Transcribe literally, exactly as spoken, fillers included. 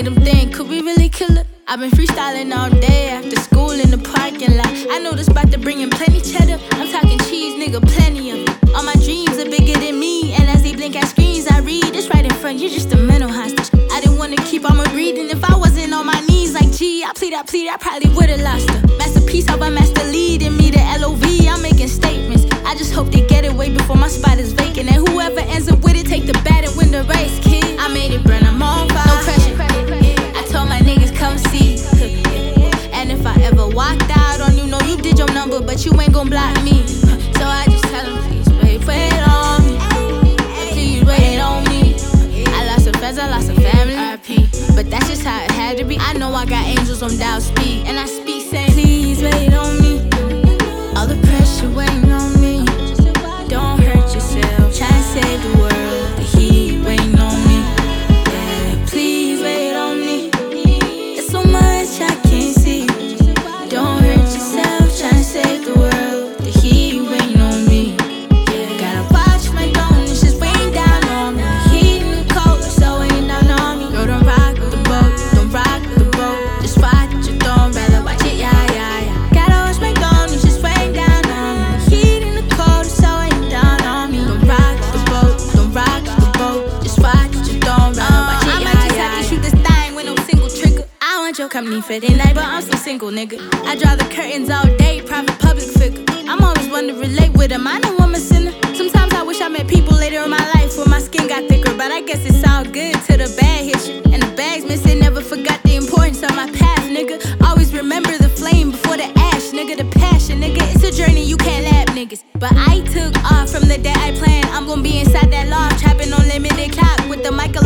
made them think, could we really kill it? I've been freestyling all day after school in the parking lot. I know this about to bring in plenty cheddar. I'm talking cheese, nigga, plenty of it. All my dreams are bigger than me, and as they blink at screens, I read. It's right in front, you're just a mental hostage. I didn't wanna keep on my breathing. If I wasn't on my knees like G, I plead, I plead, I probably would've lost her. Masterpiece, how I master leading me to L O V. I'm making statements. I just hope they get it way before my spot is vacant. And whoever ends up with it, take the bat and win the race, kid. I made it burn, I'm on fire. No pressure. I told my niggas come see. And if I ever walked out on you, know you did your number, but you ain't gon' block me. So I just tell them, please wait, wait on me. Please wait on me. I lost some friends, I lost some family. R I P But that's just how it had to be. I know I got angels on dial speed, and I speak saying, please wait on me. All the pressure weighing on me. Don't hurt yourself, try to save the world. The heat weighing on me. Yeah, please wait on me. There's so much I can't see. Don't hurt yourself, try to save the world. The heat weighing on me. Yeah, gotta watch my tone, it's just weighing down on me. The heat and the cold, so weighing down on me. Yo, don't rock the boat, don't rock the boat. Just watch your throne, rather watch it, yeah, yeah, yeah. Gotta watch my tone, it's just weighing down on me. The heat and the cold, so weighing down on me. Don't rock the boat, don't rock the boat. Just watch your throne, rather watch it, yeah, yeah. I might just have to shoot this thing with no single trigger. I want your company for the night, but I'm still single, nigga. I draw the curtains all day, private public figure. I'm always one to relate with them, I know I'm a sinner. Sometimes I wish I met people later in my life where my skin got thicker, but I guess it's all good till the bag hits you. And the bag's missing, never forgot the importance of my path, nigga. Always remember the flame before the ash, nigga. The passion, nigga, it's a journey, you can't lap, niggas. But I took off from the day I planned. I'm gonna be inside that loft, trapping on limited clock with the mic